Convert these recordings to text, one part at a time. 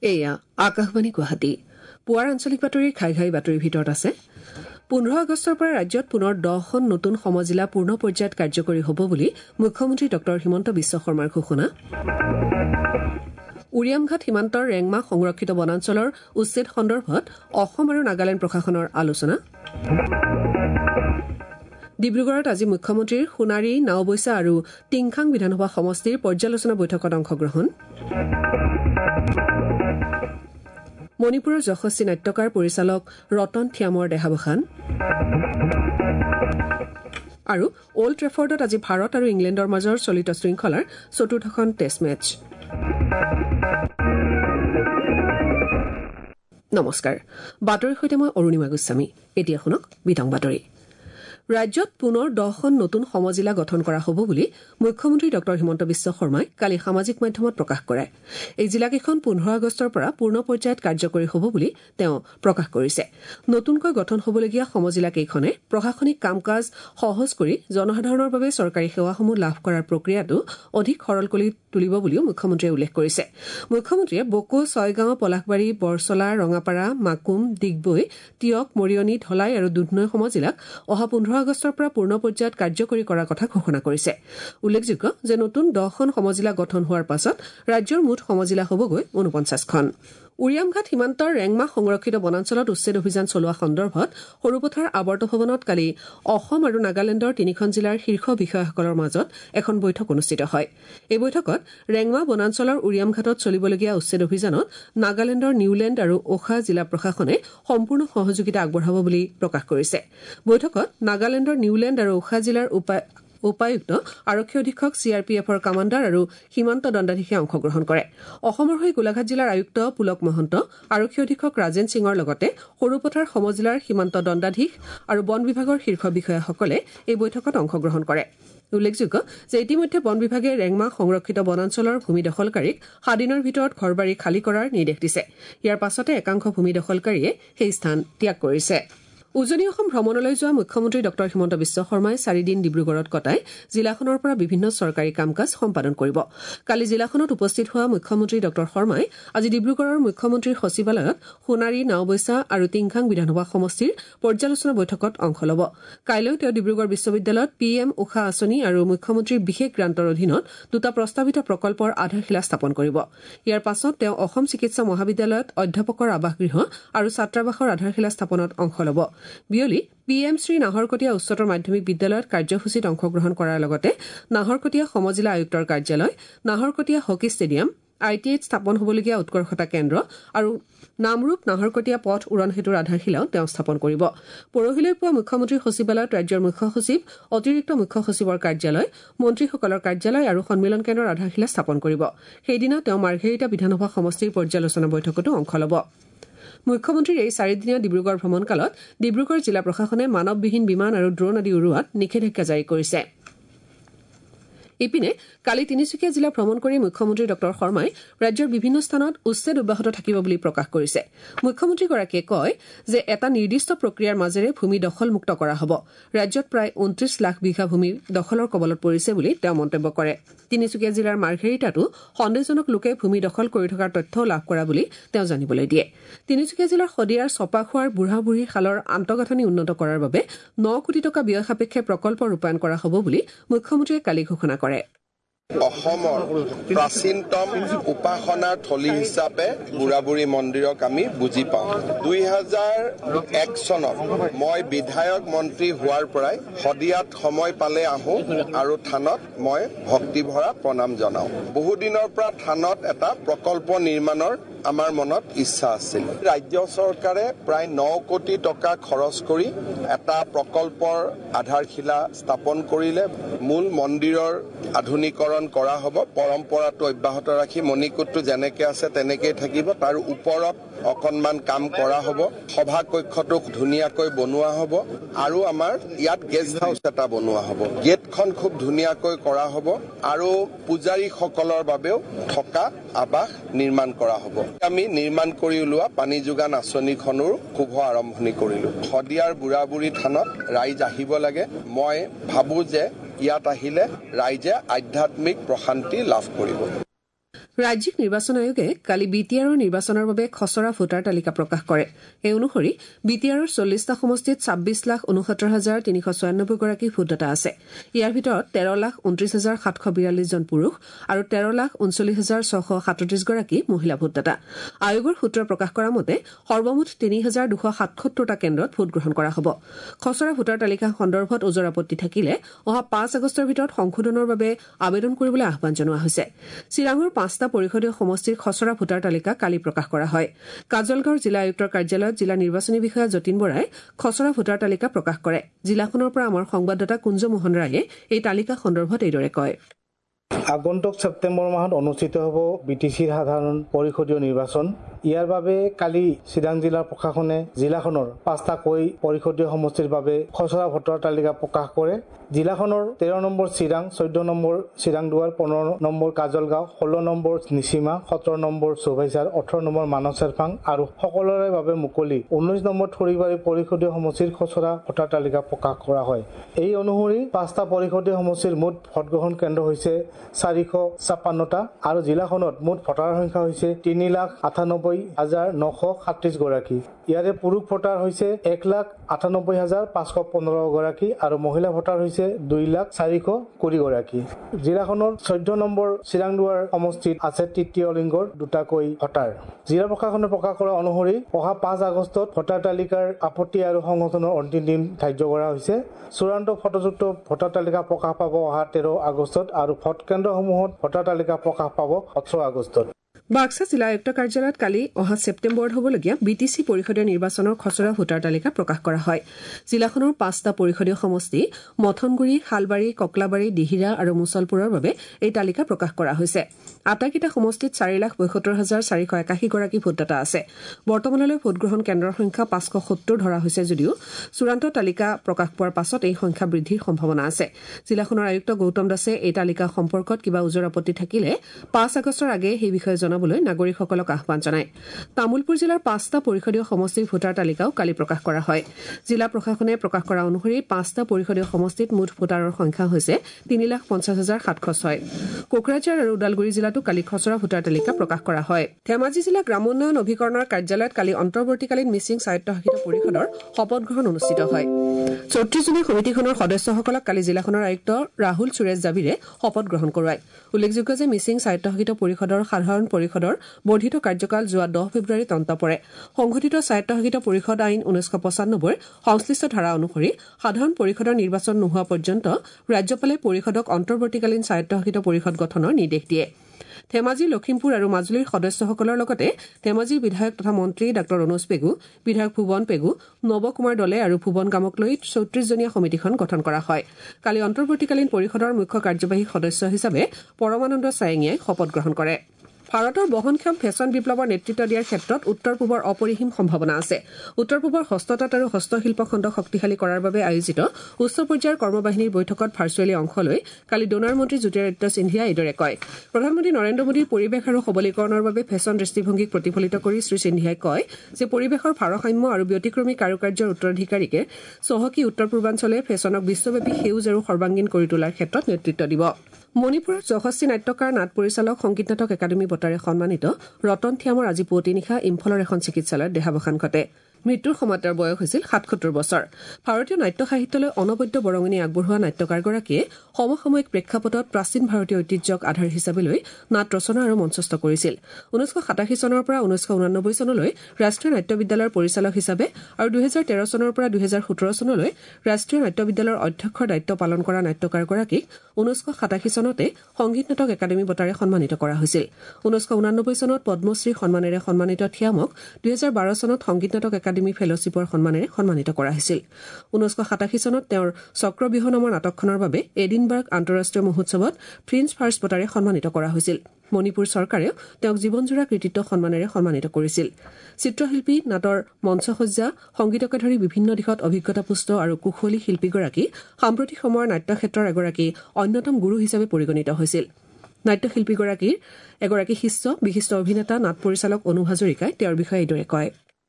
এয়া আকাশবাণী গুৱাহাটী পুৱাৰ আঞ্চলিক বাতৰিৰ ঘাই বাতৰিৰ ভিতৰত আছে 15 আগষ্টৰ পৰা ৰাজ্যত পুনৰ 10খন নতুন সমজিলা পূৰ্ণ পৰ্যায়ত কাৰ্যকৰী হ'ব বুলি মুখ্যমন্ত্ৰী ডক্টৰ হিমন্ত বিশ্ব শৰ্মাৰ ঘোষণা উৰিয়ামঘাট সীমান্তৰ ৰেংমা সংৰক্ষিত বনাঞ্চলৰ উচ্ছেদ সন্দৰ্ভত অসম আৰু নাগালেণ্ড প্ৰশাসনৰ আলোচনা ডিব্ৰুগড়ত আজি মুখ্যমন্ত্ৰীৰ সোণাৰী নাওবৈচা আৰু টিংখাং বিধানসভা সমষ্টিৰ পৰ্যালোচনা বৈঠকত অংশগ্ৰহণ মণিপুৰৰ যশস্বী নাট্যকাৰ পৰিচালক ৰতন থিয়ামৰ দেহাৱসান আৰু অল্ড ট্ৰেফৰ্ডত আজি ভাৰত আৰু ইংলেণ্ডৰ মাজৰ চলিত শৃংখলাৰ চতুৰ্থখন টেষ্ট মেচ নমস্কাৰ বাতৰিৰ সৈতে মই অৰুণিমা গোস্বামী এতিয়া শুনক বিতং বাতৰি ৰাজ্যত পুনৰ 10খন নতুন সমজিলা গঠন কৰা হ'ব বুলি মুখ্যমন্ত্ৰী ডক্টৰ হিমন্ত বিশ্ব শৰ্মাই কালি সামাজিক মাধ্যমত প্ৰকাশ কৰে এই জিলাকেইখন 15 আগষ্টৰ পৰা পূৰ্ণ পৰ্যায়ত কাৰ্যকৰী হ'ব বুলি তেওঁ প্ৰকাশ কৰিছে নতুনকৈ গঠন হ'বলগীয়া সমজিলাকেইখনে প্ৰশাসনিক কাম-কাজ সহজ কৰি জনসাধাৰণৰ বাবে চৰকাৰী সেৱাসমূহ লাভ কৰাৰ প্ৰক্ৰিয়াটো অধিক সৰল কৰি তুলিব বুলিও মুখ্যমন্ত্ৰীয়ে উল্লেখ কৰিছে মুখ্যমন্ত্ৰীয়ে বকো ছয়গাঁও পলাশবাৰী বৰচলা ৰঙাপাৰা মাকুম ডিগবৈ তিয়ক মৰিয়নি ধলাই আৰু দুধনৈ সমজিলাক অহা 15 আগষ্টৰ পৰা পূৰ্ণ পৰ্যায়ত কাৰ্যকৰী কৰাৰ কথা ঘোষণা কৰিছে উল্লেখযোগ্য যে নতুন 10খন সমজিলা গঠন হোৱাৰ পাছত ৰাজ্যৰ মুঠ সমজিলা হ'বগৈ 49খন উৰিয়ামঘাট সীমান্তৰ ৰেংমা সংৰক্ষিত বনাঞ্চলত উচ্ছেদ অভিযান চলোৱা সন্দৰ্ভত সৰুপথাৰ আৱৰ্ত ভৱনত কালি অসম আৰু নাগালেণ্ডৰ 3খন জিলাৰ শীৰ্ষ বিষয়াসকলৰ মাজত এখন বৈঠক অনুষ্ঠিত হয় এই বৈঠকত ৰেংমা বনাঞ্চলৰ উৰিয়ামঘাটত চলিবলগীয়া উচ্ছেদ অভিযানত নাগালেণ্ডৰ নিউলেণ্ড আৰু ওখা জিলা প্ৰশাসনে সম্পূৰ্ণ সহযোগিতা আগবঢ়াব বুলি প্ৰকাশ কৰিছে বৈঠকত নাগালেণ্ডৰ নিউলেণ্ড আৰু ওখা জিলাৰ উপায়ুক্ত আৰক্ষী অধীক্ষক চিআৰপিএফৰ কামাণ্ডাৰ আৰু সীমান্ত দণ্ডাধীশে অংশগ্ৰহণ কৰে অসমৰ হৈ গোলাঘাট জিলাৰ আয়ুক্ত পুলক মহন্ত আৰক্ষী অধীক্ষক ৰাজেন সিঙৰ লগতে সৰুপথাৰ সমজিলাৰ সীমান্ত দণ্ডাধীশ আৰু বন বিভাগৰ শীৰ্ষ বিষয়াসকলে এই বৈঠকত অংশগ্ৰহণ কৰে উল্লেখযোগ্য যে ইতিমধ্যে বন বিভাগে ৰেংমা সংৰক্ষিত বনাঞ্চলৰ ভূমি দখলকাৰীক 7 দিনৰ ভিতৰত ঘৰবাৰী খালী কৰাৰ নিৰ্দেশ দিছে ইয়াৰ পাছতে একাংশ ভূমি দখলকাৰীয়ে সেই স্থান ত্যাগ কৰিছে উজনি অসম ভ্ৰমণলৈ যোৱা মুখ্যমন্ত্ৰী ডক্টৰ হিমন্ত বিশ্ব শৰ্মাই 4 দিন ডিব্ৰুগড়ত কটাই জিলাখনৰ পৰা বিভিন্ন চৰকাৰী কাম-কাজ সম্পাদন কৰিব কালি জিলাখনত উপস্থিত হোৱা মুখ্যমন্ত্ৰী ডক্টৰ শৰ্মাই আজি ডিব্ৰুগড়ৰ মুখ্যমন্ত্ৰীৰ সচিবালয়ত সোণাৰী নাওবৈচা আৰু টিংখাং বিধানসভা সমষ্টিৰ পৰ্যালোচনা বৈঠকত অংশ ল'ব কাইলৈ তেওঁ ডিব্ৰুগড় বিশ্ববিদ্যালয়ত PM উষা আঁচনি আৰু মুখ্যমন্ত্ৰীৰ বিশেষ গ্ৰান্টৰ অধীনত দুটা প্ৰস্তাৱিত প্ৰকল্পৰ আধাৰশিলা স্থাপন কৰিব ইয়াৰ পাছত তেওঁ অসম চিকিৎসা মহাবিদ্যালয়ত অধ্যাপকৰ আৱাসগৃহ আৰু ছাত্ৰাবাসৰ আধাৰশিলা স্থাপনত অংশ ল'ব বিয়লি PM শ্ৰী নাহৰকটীয়া উচ্চতৰ মাধ্যমিক বিদ্যালয়ত কাৰ্যসূচীত অংশগ্ৰহণ কৰাৰ লগতে নাহৰকটীয়া সমজিলা আয়ুক্তৰ কাৰ্যালয় নাহৰকটীয়া হকী ষ্টেডিয়াম ITIত স্থাপন হ'বলগীয়া উৎকৰ্ষতা কেন্দ্ৰ আৰু নামৰূপ নাহৰকটীয়া পথ উৰণ সেতুৰ আধাৰশিলাও তেওঁ স্থাপন কৰিব পৰহিলৈ পুৱা মুখ্যমন্ত্ৰীৰ সচিবালয়ত ৰাজ্যৰ মুখ্য সচিব অতিৰিক্ত মুখ্য সচিবৰ কাৰ্যালয় মন্ত্ৰীসকলৰ কাৰ্যালয় আৰু সন্মিলন কেন্দ্ৰৰ আধাৰশিলা স্থাপন কৰিব সেইদিনা তেওঁ মাৰ্ঘেৰিটা বিধানসভা সমষ্টিৰ পৰ্যালোচনা বৈঠকতো অংশ ল'ব মুখ্যমন্ত্ৰীৰ এই 4 দিনীয়া ডিব্ৰুগড় ভ্ৰমণকালত ডিব্ৰুগড় জিলা প্ৰশাসনে মানৱবিহীন বিমান আৰু ড্ৰোন আদি উৰুৱাত নিষেধাজ্ঞা জাৰি কৰিছে ইপিনে কালি তিনিচুকীয়া জিলা ভ্ৰমণ কৰি মুখ্যমন্ত্ৰী ডক্টৰ শৰ্মাই ৰাজ্যৰ বিভিন্ন স্থানত উচ্ছেদ অব্যাহত থাকিব বুলি প্ৰকাশ কৰিছে মুখ্যমন্ত্ৰীগৰাকীয়ে কয় যে এটা নিৰ্দিষ্ট প্ৰক্ৰিয়াৰ মাজেৰে ভূমি দখলমুক্ত কৰা হ'ব ৰাজ্যত প্ৰায় 29 লাখ বিঘা ভূমি দখলৰ কবলত পৰিছে বুলি তেওঁ মন্তব্য কৰে তিনিচুকীয়া জিলাৰ মাৰ্ঘেৰিটাতো সন্দেহজনক লোকে ভূমি দখল কৰি থকাৰ তথ্য লাভ কৰা বুলি তেওঁ জানিবলৈ দিয়ে তিনিচুকীয়া জিলাৰ সদিয়াৰ ছপাখোৱাৰ বুঢ়াবুঢ়ী খালৰ আন্তঃগাঁথনি উন্নত কৰাৰ বাবে 9 কোটি টকা ব্যয় সাপেক্ষে প্ৰকল্প ৰূপায়ণ কৰা হ'ব বুলি মুখ্যমন্ত্ৰীয়ে কালি ঘোষণা কৰে অসমৰ প্ৰাচীনতম উপাসনাৰ থলী হিচাপে বুঢ়াবুঢ়ী মন্দিৰক আমি বুজি পাওঁ 2001 চনত মই বিধায়ক মন্ত্ৰী হোৱাৰ পৰাই সদিয়াত সময় পালে আহোঁ আৰু থানত মই ভক্তিভৰা প্ৰণাম জনাওঁ বহুদিনৰ পৰা থানত এটা প্ৰকল্প নিৰ্মাণৰ আমাৰ মনত ইচ্ছা আছিল ৰাজ্য চৰকাৰে প্ৰায় 9 কোটি টকা খৰচ কৰি এটা প্ৰকল্পৰ আধাৰশিলা স্থাপন কৰিলে মূল মন্দিৰৰ আধুনিকৰণ কৰা হ'ব পৰম্পৰাটো অব্যাহত ৰাখি মণিকূটটো যেনেকৈ আছে তেনেকৈ থাকিব তাৰ ওপৰত অকণমান কাম কৰা হ'ব সভা কক্ষটো ধুনীয়াকৈ বনোৱা হ'ব আৰু আমাৰ ইয়াত গেষ্ট হাউচ এটা বনোৱা হ'ব গেটখন খুব ধুনীয়াকৈ কৰা হ'ব আৰু পূজাৰীসকলৰ বাবেও থকা আৱাস নিৰ্মাণ কৰা হ'ব আমি নিৰ্মাণ কৰি ওলোৱা পানী যোগান আঁচনিখনৰ শুভ আৰম্ভণি কৰিলোঁ সদিয়াৰ বুঢ়াবুঢ়ী থানত ৰাইজ আহিব লাগে মই ভাবোঁ যে ইয়াত আহিলে ৰাইজে আধ্যাত্মিক প্ৰশান্তি লাভ কৰিব ৰাজ্যিক নিৰ্বাচন আয়োগে কালি বিটিআৰৰ নিৰ্বাচনৰ বাবে খচৰা ভোটাৰ তালিকা প্ৰকাশ কৰে। এই অনুসৰি বিটিআৰৰ 40টা সমষ্টিত 26,69,396 গৰাকী ভোটদাতা আছে। ইয়াৰ ভিতৰত 13,29,742 জন পুৰুষ আৰু 13,39,637 গৰাকী মহিলা ভোটদাতা। আয়োগৰ সূত্ৰই প্ৰকাশ কৰা মতে সৰ্বমুঠ 3,277টা কেন্দ্ৰত ভোটগ্ৰহণ কৰা হ'ব। খচৰা ভোটাৰ তালিকা সন্দৰ্ভত ওজৰ আপত্তি থাকিলে অহা 5 আগষ্টৰ ভিতৰত সংশোধনৰ বাবে আবেদন কৰিবলৈ আহ্বান জনোৱা হৈছে। চিৰাঙৰ 5টা পৰিষদীয় সমষ্টিৰ খচৰা ভোটাৰ তালিকা কালি প্ৰকাশ কৰা হয়। কাজলগাঁৱৰ জিলা আয়ুক্তৰ কাৰ্যালয়ত জিলা নিৰ্বাচনী বিষয়া যতীন বৰাই খচৰা ভোটাৰ তালিকা প্ৰকাশ কৰে। জিলাখনৰ পৰা আমাৰ সংবাদদাতা কুঞ্জ মোহন ৰায়ে এই তালিকা সন্দৰ্ভত এইদৰে কয়। আগন্তুক ছেপ্টেম্বৰ মাহত অনুষ্ঠিত হ'ব বিটিচিৰ সাধাৰণ পৰিষদীয় নিৰ্বাচন। ইয়াৰ বাবে কালি চিৰাং জিলাৰ প্ৰশাসনে জিলাখনৰ 5টাকৈ পৰিষদীয় সমষ্টিৰ বাবে খচৰা ভোটাৰ তালিকা প্ৰকাশ কৰে। জিলাখনৰ 13 number Chirang, 14 number Chirangduar, 15 number Kajalgaon, 16 number Nichima, 17 number Choubhaichar, 18 number Manab Cherpang আৰু সকলোৰে বাবে মুকলি 19 নম্বৰ থৰিবাৰী পৰিষদীয় সমষ্টিৰ খচৰা ভোটাৰ তালিকা প্ৰকাশ কৰা হয়। এই অনুসৰি 5টা পৰিষদীয় সমষ্টিৰ মুঠ ভোটগ্ৰহণ কেন্দ্ৰ হৈছে 456টা আৰু জিলাখনত মুঠ ভোটাৰ সংখ্যা হৈছে 3,98,937 গৰাকী। ইয়াৰে পুৰুষ ভোটাৰ হৈছে 1,98,515 গৰাকী আৰু মহিলা ভোটাৰ হৈছে 2,04,020 গৰাকী। জিলাখনৰ 14 নম্বৰ চিৰাংদুৱাৰ সমষ্টিত আছে তৃতীয় লিংগৰ 2টাকৈ ভোটাৰ। জিলা প্ৰশাসনে প্ৰকাশ কৰা অনুসৰি অহা 5 আগষ্টত ভোটাৰ তালিকাৰ আপত্তি আৰু সংশোধনৰ অন্তিম দিন ধাৰ্য কৰা হৈছে। চূড়ান্ত ফটোযুক্ত ভোটাৰ তালিকা প্ৰকাশ পাব অহা 13 আগষ্টত আৰু ভোট কেন্দ্ৰসমূহত ভোটাৰ তালিকা প্ৰকাশ পাব 18 আগষ্টত। বাক্সা জিলা আয়ুক্ত কাৰ্যালয়ত কালি অহা ছেপ্টেম্বৰত হ'বলগীয়া বিটিচি পৰিষদীয় নিৰ্বাচনৰ খচৰা ভোটাৰ তালিকা প্ৰকাশ কৰা হয়। জিলাখনৰ 5টা পৰিষদীয় সমষ্টি মথনগুৰি, শালবাৰী, ককলাবাৰী, দিহিৰা আৰু মুছলপুৰৰ বাবে এই তালিকা প্ৰকাশ কৰা হৈছে। আটাইকেইটা সমষ্টিত 4,72,481 গৰাকী ভোটদাতা আছে। বৰ্তমানলৈ ভোটগ্ৰহণ কেন্দ্ৰৰ সংখ্যা 570 ধৰা হৈছে যদিও চূড়ান্ত তালিকা প্ৰকাশ পোৱাৰ পাছত এই সংখ্যা বৃদ্ধিৰ সম্ভাৱনা আছে। জিলাখনৰ আয়ুক্ত গৌতম দাসে এই তালিকা সম্পৰ্কত কিবা ওজৰ আপত্তি থাকিলে 5 আগষ্টৰ আগেয়ে সেই বিষয়ে জনাবলৈ নাগৰিকসকলক আহ্বান জনায়। তামুলপুৰ জিলাৰ 5টা পৰিষদীয় সমষ্টিৰ ভোটাৰ তালিকাও কালি প্ৰকাশ কৰা হয়। জিলা প্ৰশাসনে প্ৰকাশ কৰা অনুসৰি 5টা পৰিষদীয় সমষ্টিত মুঠ ভোটাৰৰ সংখ্যা হৈছে 3,50,706। কোকৰাঝাৰ আৰু ওদালগুৰি জিলাতো কালি খচৰা ভোটাৰ তালিকা প্ৰকাশ কৰা হয়। ধেমাজি জিলা গ্ৰামোন্নয়ন অভিকৰণৰ কাৰ্যালয়ত কালি অন্তৰ্বৰ্তীকালীন মিচিং স্বায়ত্তশাসিত পৰিষদৰ শপত গ্ৰহণ অনুষ্ঠিত হয়। 34জনীয়া সমিতিখনৰ সদস্যসকলক কালি জিলাখনৰ আয়ুক্ত ৰাহুল সুৰেশ জাবিৰে শপত গ্ৰহণ কৰোৱায়। উল্লেখযোগ্য যে মিচিং স্বায়ত্তশাসিত পৰিষদৰ সাধাৰণ পৰিষদৰ বৰ্ধিত কাৰ্যকাল যোৱা 10 ফেব্ৰুৱাৰীত অন্ত পৰে। সংঘটিত স্বায়ত্তশাসিত পৰিষদ আইন 1995 সংশ্লিষ্ট ধাৰা অনুসৰি সাধাৰণ পৰিষদৰ নিৰ্বাচন নোহোৱা পৰ্যন্ত ৰাজ্যপালে পৰিষদক অন্তৰ্বৰ্তীকালীন স্বায়ত্তশাসিত পৰিষদ গঠনৰ নিৰ্দেশ দিয়ে। ধেমাজি, লখিমপুৰ আৰু মাজুলীৰ সদস্যসকলৰ লগতে ধেমাজিৰ বিধায়ক তথা মন্ত্ৰী ডাঃ অনুজ পেগু, বিধায়ক ভুৱন পেগু, নৱ কুমাৰ দলে আৰু ভুৱন গামক লৈ 34জনীয়া সমিতিখন গঠন কৰা হয়। কালি অন্তৰ্বৰ্তীকালীন পৰিষদৰ মুখ্য কাৰ্যবাহী সদস্য হিচাপে পৰমানন্দ ছায়েঙিয়াই শপত গ্ৰহণ কৰে। ভাৰতৰ বহনক্ষম ফেশ্বন বিপ্লৱৰ নেতৃত্ব দিয়াৰ ক্ষেত্ৰত উত্তৰ পূবৰ অপৰিসীম সম্ভাৱনা আছে। উত্তৰ পূবৰ হস্ততাঁত আৰু হস্তশিল্প খণ্ড শক্তিশালী কৰাৰ বাবে আয়োজিত উচ্চ পৰ্যায়ৰ কৰ্মবাহিনীৰ বৈঠকত ভাৰ্চুৱেলি অংশ লৈ কালি ডোনাৰ মন্ত্ৰী জ্যোতিৰাদিত্য সিন্ধিয়াই এইদৰে কয়। প্ৰধানমন্ত্ৰী নৰেন্দ্ৰ মোদীৰ পৰিৱেশ আৰু সবলীকৰণৰ বাবে ফেশ্বন দৃষ্টিভংগীক প্ৰতিফলিত কৰি শ্ৰীসিন্ধিয়াই কয় যে পৰিৱেশৰ ভাৰসাম্য আৰু ব্যতিক্ৰমী কাৰুকাৰ্যৰ উত্তৰাধিকাৰীকে চহকী উত্তৰ পূৰ্বাঞ্চলে ফেশ্বনক বিশ্বব্যাপী সেউজ আৰু সৰ্বাংগীন কৰি তোলাৰ ক্ষেত্ৰত নেতৃত্ব দিব। মণিপুৰৰ 64 নাট্যকাৰ, নাট পৰিচালক, সংগীত নাটক একাডেমী বঁটাৰে সন্মানিত ৰতন থিয়ামৰ আজি পুৱতি নিশা ইম্ফলৰ এখন চিকিৎসালয়ত দেহাৱসান ঘটে। মৃত্যুৰ সময়ত তেওঁৰ বয়স হৈছিল 77 বছৰ। ভাৰতীয় নাট্য সাহিত্যলৈ অনবদ্য বৰঙণি আগবঢ়োৱা নাট্যকাৰগৰাকীয়ে সমসাময়িক প্ৰেক্ষাপটত প্ৰাচীন ভাৰতীয় ঐতিহ্যক আধাৰ হিচাপে লৈ নাট ৰচনা আৰু মঞ্চস্থ কৰিছিল। 1987 চনৰ পৰা 1989 চনলৈ ৰাষ্ট্ৰীয় নাট্য বিদ্যালয়ৰ পৰিচালক হিচাপে আৰু 2013 চনৰ পৰা 2017 চনলৈ ৰাষ্ট্ৰীয় নাট্য বিদ্যালয়ৰ অধ্যক্ষৰ দায়িত্ব পালন কৰা নাট্যকাৰগৰাকীক 1987 চনতে সংগীত নাটক একাডেমী বঁটাৰে সন্মানিত কৰা হৈছিল। 1989 চনত পদ্মশ্ৰী সন্মানেৰে সন্মানিত থিয়ামক 2012 চনত সংগীত নাটক একাডেমী ফেলোশ্বিপৰ সন্মানেৰে সন্মানিত কৰা হৈছিল। 1987 চনত তেওঁৰ চক্ৰব্যূহ নামৰ নাটকখনৰ বাবে এডিনবাৰ্গ আন্তঃৰাষ্ট্ৰীয় মহোৎসৱত ফ্ৰিঞ্জ ফাৰ্ষ্ট বঁটাৰে সন্মানিত কৰা হৈছিল। মণিপুৰ চৰকাৰেও তেওঁক জীৱনজোৰা কৃতিত্ব সন্মানেৰে সন্মানিত কৰিছিল। চিত্ৰশিল্পী, নাটৰ মঞ্চসজ্জা, সংগীতকে ধৰি বিভিন্ন দিশত অভিজ্ঞতাপুষ্ট আৰু কুশলী শিল্পীগৰাকী সাম্প্ৰতিক সময়ৰ নাট্যক্ষেত্ৰৰ এগৰাকী অন্যতম গুৰু হিচাপে পৰিগণিত হৈছিল। নাট্যশিল্পীগৰাকীৰ এগৰাকী শিষ্য বিশিষ্ট অভিনেতা, নাট পৰিচালক অনু হাজৰিকাই তেওঁৰ বিষয়ে এইদৰে কয়।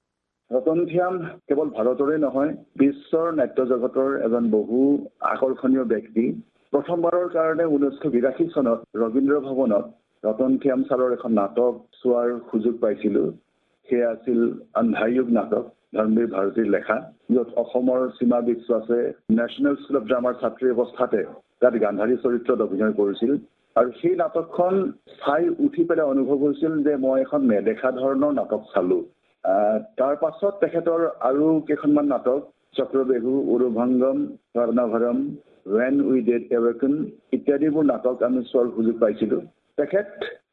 ৰতন থিয়াম কেৱল ভাৰতৰে নহয়, বিশ্বৰ নাট্য জগতৰ এজন বহু আকৰ্ষণীয় ব্যক্তি। প্ৰথমবাৰৰ কাৰণে 1982 চনত ৰবীন্দ্ৰ ভৱনত ৰতনথিয়াম ছাৰৰ এখন নাটক চোৱাৰ সুযোগ পাইছিলোঁ। সেয়া আছিল আন্ধাৰযুগ নাটক, ধৰ্মবীৰ ভাৰতীৰ লেখা, য'ত অসমৰ সীমা বিশ্ব আছে নেশ্যনেল স্কুল অফ ড্ৰামাৰ ছাত্ৰী অৱস্থাতে তাত গান্ধাৰী চৰিত্ৰত অভিনয় কৰিছিল। আৰু সেই নাটকখন চাই উঠি পেলাই অনুভৱ হৈছিল যে মই এখন নেদেখা ধৰণৰ নাটক চালোঁ। তাৰ পাছত তেখেতৰ আৰু কেইখনমান নাটক চক্ৰবেহু, উৰুভংগম, স্বৰ্ণভৰম, When We Did Awaken ইত্যাদিবোৰ নাটক আমি চোৱাৰ সুযোগ পাইছিলোঁ। তেখেত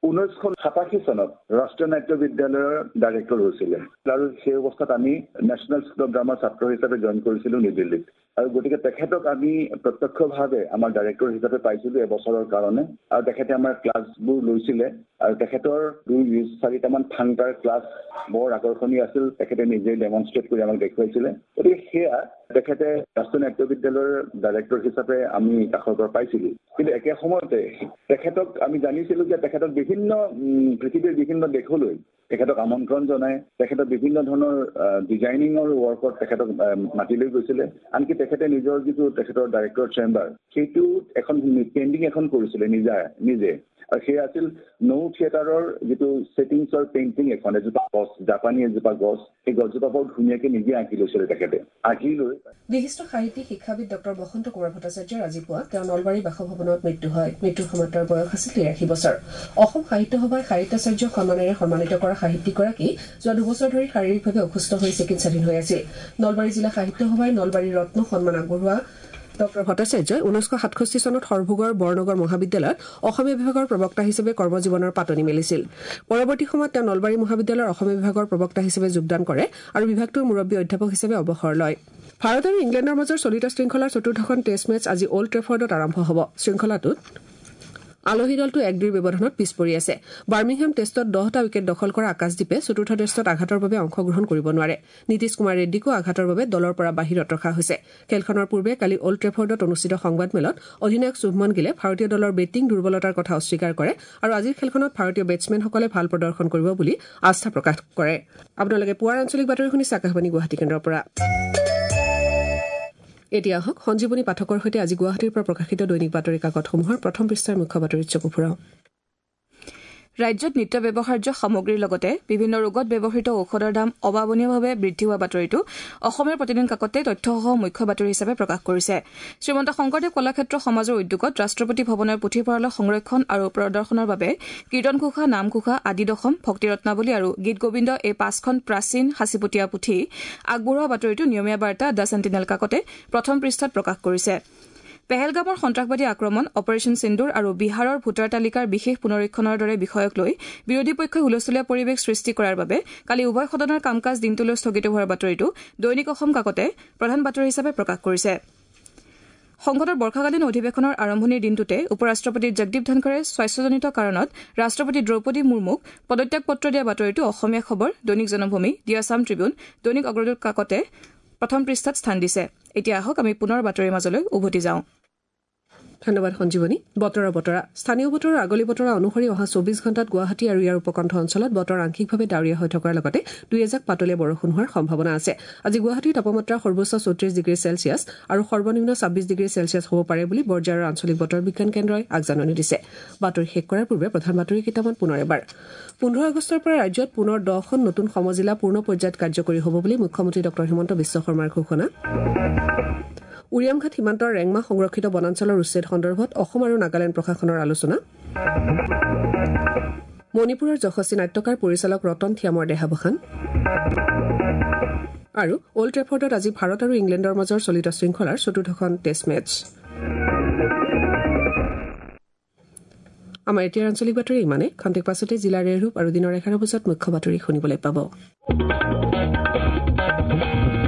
1987 চনত ৰাষ্ট্ৰীয় নাট্য বিদ্যালয়ৰ ডাইৰেক্টৰ হৈছিলে আৰু সেই অৱস্থাত আমি নেশ্যনেল স্কুল অফ ড্ৰামাৰ ছাত্ৰ হিচাপে জইন কৰিছিলোঁ নিউ দিল্লীত। আৰু গতিকে তেখেতক আমি প্ৰত্যক্ষভাৱে আমাৰ ডাইৰেক্টৰ হিচাপে পাইছিলোঁ এবছৰৰ কাৰণে। আৰু তেখেতে আমাৰ ক্লাছবোৰ লৈছিলে আৰু তেখেতৰ 2-4টামান ফাংকাৰ ক্লাছ বৰ আকৰ্ষণীয় আছিল। তেখেতে নিজেই ডেমনষ্ট্ৰেট কৰি আমাক দেখুৱাইছিলে। গতিকে সেয়া তেখেতে ৰাষ্ট্ৰীয় নাট্য বিদ্যালয়ৰ ডাইৰেক্টৰ হিচাপে আমি কাষৰ পৰা পাইছিলোঁ। কিন্তু একে সময়তে তেখেতক আমি জানিছিলোঁ যে তেখেতক পৃথিৱীৰ বিভিন্ন দেশলৈ তেখেতক আমন্ত্ৰণ জনাই তেখেতক বিভিন্ন ধৰণৰ ডিজাইনিঙৰ ৱৰ্কত তেখেতক মাতি লৈ গৈছিলে। আনকি তেখেতে নিজৰ যিটো তেখেতৰ ডাইৰেক্টৰ চেম্বাৰ সেইটো এখন পেইণ্টিং এখন কৰিছিলে নিজে। আৰু সেয়া আছিল নৌ থিয়েটাৰৰ যিটো ছেটিংছৰ পেইণ্টিং এখন, এজোপা গছ, জাপানী এজোপা গছ, সেই গছজোপা বৰ ধুনীয়াকৈ নিজে আঁকি লৈছিলে তেখেতে। আঁকি লৈ বিশিষ্ট সাহিত্যিক শিক্ষাবিদ ডক্টৰ বসন্ত কুমাৰ ভট্টাচাৰ্যৰ আজি পুৱা তেওঁৰ নলবাৰী বাসভৱনত মৃত্যু হয়। মৃত্যুৰ সময়ত তেওঁৰ বয়স আছিল 83 বছৰ। অসম সাহিত্য সভাই সাহিত্যাচাৰ্য সন্মানেৰে সন্মানিত কৰা সাহিত্যিকগৰাকী যোৱা 2 বছৰ ধৰি শাৰীৰিকভাৱে অসুস্থ হৈ চিকিৎসাধীন হৈ আছিল। নলবাৰী জিলা সাহিত্য সভাই নলবাৰী ৰত্ন সন্মান আগবঢ়োৱা ডক্টৰ ভট্টাচাৰ্যই 1967 চনত সৰভোগৰ বৰনগৰ মহাবিদ্যালয়ত অসমীয়া বিভাগৰ প্ৰবক্তা হিচাপে কৰ্মজীৱনৰ পাতনি মেলিছিল। পৰৱৰ্তী সময়ত তেওঁ নলবাৰী মহাবিদ্যালয়ৰ অসমীয়া বিভাগৰ প্ৰবক্তা হিচাপে যোগদান কৰে আৰু বিভাগটোৰ মুৰব্বী অধ্যাপক হিচাপে অৱসৰ লয়। ভাৰত আৰু ইংলেণ্ডৰ মাজৰ চলিত শৃংখলাৰ 4ৰ্থখন টেষ্ট মেচ আজি অল্ড ট্ৰেফৰ্ডত আৰম্ভ হ'ব। শৃংখলাটোত আলহী দলটো 1-2 ব্যৱধানত পিছ পৰি আছে। বাৰ্মিংহাম টেষ্টত 10টা উইকেট দখল কৰা আকাশদ্বীপে 4ৰ্থ টেষ্টত আঘাতৰ বাবে অংশগ্ৰহণ কৰিব নোৱাৰে। নীতিশ কুমাৰ ৰেড্ডীকো আঘাতৰ বাবে দলৰ পৰা বাহিৰত ৰখা হৈছে। খেলখনৰ পূৰ্বে কালি অল্ড ট্ৰেফৰ্ডত অনুষ্ঠিত সংবাদমেলত অধিনায়ক শুভমন গিলে ভাৰতীয় দলৰ বেটিং দুৰ্বলতাৰ কথা অস্বীকাৰ কৰে আৰু আজিৰ খেলখনত ভাৰতীয় বেটছমেনসকলে ভাল প্ৰদৰ্শন কৰিব বুলি আস্থা প্ৰকাশ কৰে। আপোনালোকে পুৱাৰ আঞ্চলিক বাতৰি শুনিছে আকাশবাণী গুৱাহাটী কেন্দ্ৰৰ পৰা। এতিয়া আহক সঞ্জীৱনী পাঠকৰ সৈতে আজি গুৱাহাটীৰ পৰা প্ৰকাশিত দৈনিক বাতৰি কাকতসমূহৰ প্ৰথম পৃষ্ঠাৰ মুখ্য বাতৰিত চকু ফুৰাওঁ। ৰাজ্যত নিত্য ব্যৱহাৰ্য সামগ্ৰীৰ লগতে বিভিন্ন ৰোগত ব্যৱহৃত ঔষধৰ দাম অবাবনীয়ভাৱে বৃদ্ধি হোৱা বাতৰিটো অসমীয়া প্ৰতিদিন কাকতে তথ্যসহ মুখ্য বাতৰি হিচাপে প্ৰকাশ কৰিছে। শ্ৰীমন্ত শংকৰদেৱ কলাক্ষেত্ৰ সমাজৰ উদ্যোগত ৰাষ্ট্ৰপতি ভৱনৰ পুথিভঁৰালৰ সংৰক্ষণ আৰু প্ৰদৰ্শনৰ বাবে কীৰ্তন ঘোষা, নাম ঘোষা, আদি দশম, ভক্তি ৰত্নাৱলী আৰু গীত গোবিন্দ এই 5খন প্ৰাচীন সাঁচিপতীয়া পুথি আগবঢ়োৱা বাতৰিটো নিয়মীয়া বাৰ্তা দ্য চেণ্টিনেল কাকতে প্ৰথম পৃষ্ঠাত প্ৰকাশ কৰিছে। পেহেলগামৰ সন্ত্ৰাসবাদী আক্ৰমণ, অপাৰেশ্যন সিন্দুৰ আৰু বিহাৰৰ ভোটাৰ তালিকাৰ বিশেষ পুনৰীক্ষণৰ দৰে বিষয়ক লৈ বিৰোধী পক্ষই হুলস্থুলীয়া পৰিৱেশ সৃষ্টি কৰাৰ বাবে কালি উভয় সদনৰ কাম কাজ দিনটোলৈ স্থগিত হোৱাৰ বাতৰিটো দৈনিক অসম কাকতে প্ৰধান বাতৰি হিচাপে প্ৰকাশ কৰিছে। সংসদৰ বৰ্ষাকালীন অধিৱেশনৰ আৰম্ভণিৰ দিনটোতে উপ ৰাষ্ট্ৰপতি জগদীপ ধনখৰে স্বাস্থ্যজনিত কাৰণত ৰাষ্ট্ৰপতি দ্ৰৌপদী মুৰ্মুক পদত্যাগ পত্ৰ দিয়া বাতৰিটো অসমীয়া খবৰ, দৈনিক জনভূমি, দি আছাম ট্ৰিবিউন, দৈনিক অগ্ৰদূত কাকতে প্ৰথম পৃষ্ঠাত স্থান দিছে। এতিয়া আহক আমি পুনৰ বাতৰিৰ মাজলৈ উভতি যাওঁ। ধন্যবাদ সঞ্জীৱনী। বতৰৰ বতৰা। স্থানীয় বতৰৰ আগলি বতৰা অনুসৰি অহা 24 ঘণ্টাত গুৱাহাটী আৰু ইয়াৰ উপকণ্ঠ অঞ্চলত বতৰ আংশিকভাৱে ডাৱৰীয়া হৈ থকাৰ লগতে 2-এজাক পাতলীয়া বৰষুণ হোৱাৰ সম্ভাৱনা আছে। আজি গুৱাহাটীৰ তাপমাত্ৰা সৰ্বোচ্চ 34 ডিগ্ৰী চেলছিয়াছ আৰু সৰ্বনিম্ন 26 ডিগ্ৰী চেলছিয়াছ হ'ব পাৰে বুলি বৰঝাৰৰ আঞ্চলিক বতৰ বিজ্ঞান কেন্দ্ৰই আগজাননী দিছে। বাতৰি শেষ কৰাৰ পূৰ্বে প্ৰধান বাতৰি কেইটামান পুনৰ এবাৰ। 15 আগষ্টৰ পৰা ৰাজ্যত পুনৰ 10খন নতুন সমজিলা পূৰ্ণ পৰ্যায়ত কাৰ্যকৰী হ'ব বুলি মুখ্যমন্ত্ৰী ডক্টৰ হিমন্ত বিশ্ব শৰ্মাৰ ঘোষণা। উৰিয়ামঘাট সীমান্তৰ ৰেংমা সংৰক্ষিত বনাঞ্চলৰ উচ্ছেদ সন্দৰ্ভত অসম আৰু নাগালেণ্ড প্ৰশাসনৰ আলোচনা। মণিপুৰৰ যশস্বী নাট্যকাৰ পৰিচালক ৰতন থিয়ামৰ দেহাৱসান। আৰু অল্ড ট্ৰেফৰ্ডত আজি ভাৰত আৰু ইংলেণ্ডৰ মাজৰ চলিত শৃংখলাৰ 4ৰ্থখন টেষ্ট মেচ। আমাৰ এতিয়াৰ আঞ্চলিক বাতৰি ইমানে। খন্তেক পাছতে জিলাৰ ৰেৰূপ আৰু দিনৰ 11 বজাত মুখ্য বাতৰি শুনিবলৈ পাব।